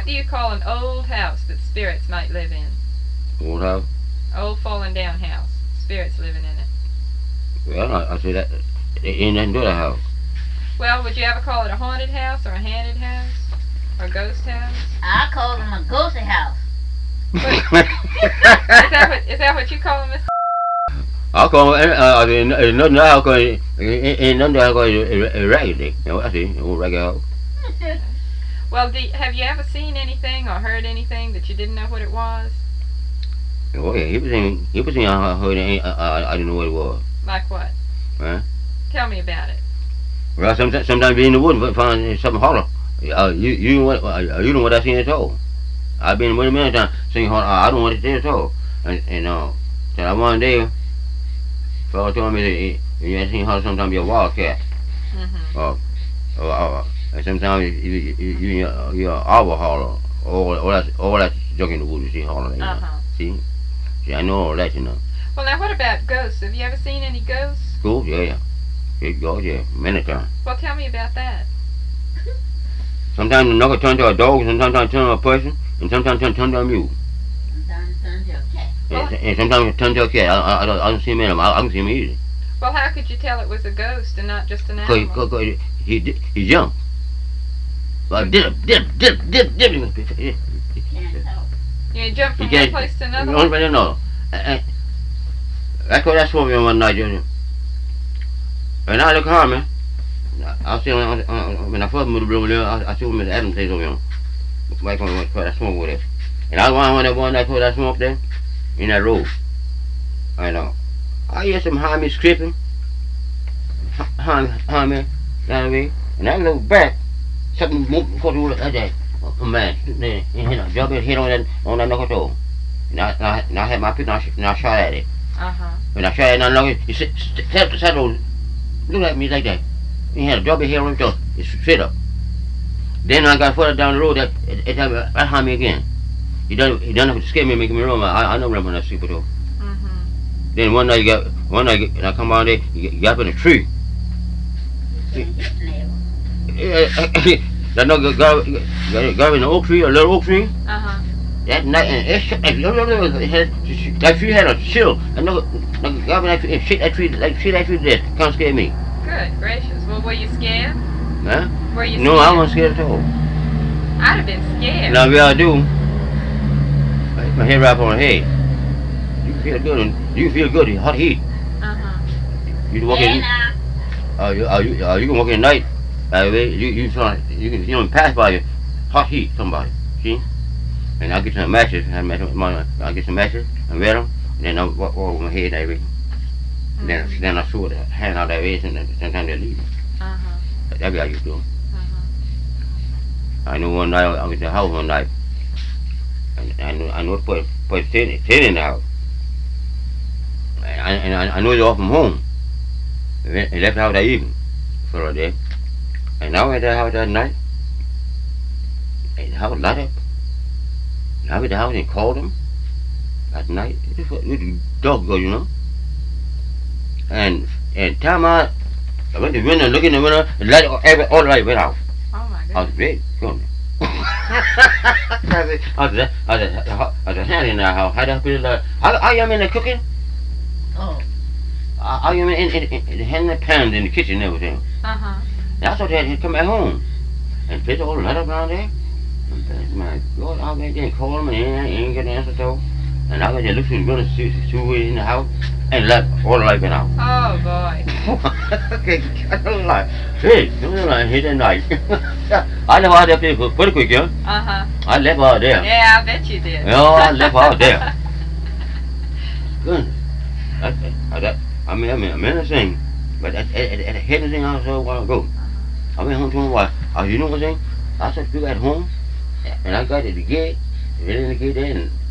What do you call an old house that spirits might live in? Old house? Old fallen down house. Spirits living in it. Well, I say that ain't nothing to the house. Well, would you ever call it a haunted house or a handed house? Or a ghost house? I call them a ghosty house. Is that what you call them, Miss? I'll call it, nothing I'll call it, ain't nothing I'll call it a raggedy. You know, I see, old raggedy house. Well, have you ever seen anything or heard anything that you didn't know what it was? Oh yeah, he was saying I heard it, I didn't know what it was. Like what? Huh? Tell me about it. Well, sometimes be in the woods and find something hollow. You know what I seen at all. I've been with him many times saying I don't want to see it at all. And so one day, fellow told me that you ain't seen how sometimes be a wildcat. And sometimes you're our hollow. All that junk in the woods you see hollow. See, I know all that, you know. Well, now what about ghosts? Have you ever seen any ghosts? Ghosts, yeah. Ghosts, yeah, many times. Well, tell me about that. Sometimes the knuckle turn to a dog, sometimes turn to a person, and sometimes turn to a mule. Sometimes turn to a cat. And sometimes turn to a cat. I don't see many of them. I can see them easily. Well, how could you tell it was a ghost and not just an animal? Because he jumped. Well, dip. Can't talk. You jumped from one place to another? No. That's what I saw me one night, Junior. And I look hard, man. I see when I first moved to Blue, I see Mr. Adams plays over him. Mike went to that smoke with it. And I was one night for that smoke there in that road. I know. I hear some behind me scraping. Behind me, down the way. And I look back, something moved before you look at that. A man, jumping hit on that knuckle toe. And I had my pistol and I shot at it. When I shot at it, and I looked, he sat looked at me like that. He had a double hair on his toe. It's straight up. Then I got further down the road, it right behind me again. He done it to scare me, making me run. I know run when I see people. Then one night and I come out there, he got up in a tree. That nugget got in an oak tree, a little oak tree. That night, and that tree had a chill. That nugget got in that tree and shake that tree to death. Kind of scared me. Good gracious. Well, were you scared? Huh? Were you scared? No, I wasn't scared at all. I'd have been scared. Now, yeah, I do. My head wrap on the head. You feel good. Hot heat. You walk in. You can walk in at night. You can pass by hot heat. Somebody, see? And I get some matches. I get some matches and wear them. And then I walk over my head and everything. Then I throw the hand out that way, and then sometimes they leave. That's what I used to do. I know one night I was in the house one night, and I know put tin in the house. And I know they're off from home. They left the house that evening for a day. And I went to the house that night, and the house light up. And I went to the house and called them that night. It was a dog go, you know. And time I went to the window, look in the window, the light, all the light went out. Oh my goodness. I was very good. I was handing that house. I am in the cooking. I am in handing the pans in the kitchen and everything. And I thought he'd come back home. And there's all the light up around there. And my God, I went there and called him and he ain't got an answer to. And I got there, looked through the window, see in the house, and all the light went out. Oh boy. Okay, I don't lie. Hey, don't lie, hit that night. I left out there pretty quick, yeah? I left out there. Yeah, I bet you did. Oh, I left out there. Goodness. I'm in the thing. But at the head of the thing I saw a while ago. I went home to my wife. You know what I'm saying? I said, you at home, and I got at the gate, and in the gate there, and